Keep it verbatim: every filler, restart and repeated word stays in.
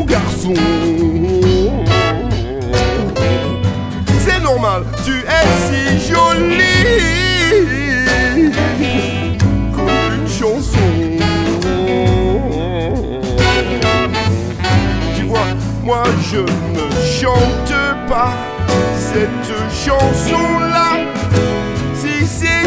garçon. C'est normal, tu es si jolie comme une chanson. Tu vois, moi je ne chante pas cette chanson-là. Si c'est